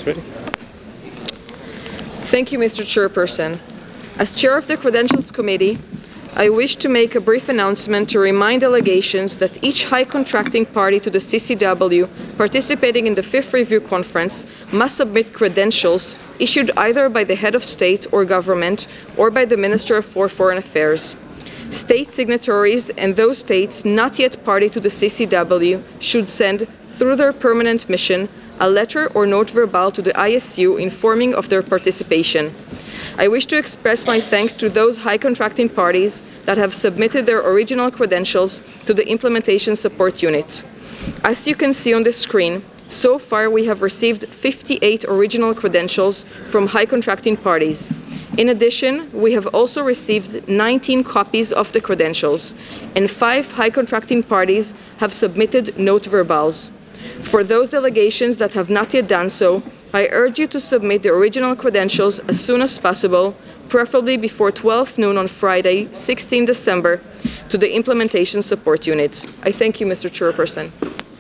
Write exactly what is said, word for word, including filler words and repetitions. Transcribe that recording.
is ready. Thank you, Mister Chairperson. As Chair of the Credentials Committee, I wish to make a brief announcement to remind delegations that each high contracting party to the C C W participating in the fifth Review Conference must submit credentials issued either by the head of state or government or by the Minister for Foreign Affairs. State signatories and those states not yet party to the C C W should send, through their permanent mission, a letter or note verbal to the I S U informing of their participation. I wish to express my thanks to those high contracting parties that have submitted their original credentials to the Implementation Support Unit. As you can see on the screen, so far we have received fifty-eight original credentials from high contracting parties. In addition, we have also received nineteen copies of the credentials, and five high contracting parties have submitted note verbals. For those delegations that have not yet done so, I urge you to submit the original credentials as soon as possible, preferably before twelve noon on Friday, sixteenth December, to the Implementation Support Unit. I thank you, Mister Chairperson.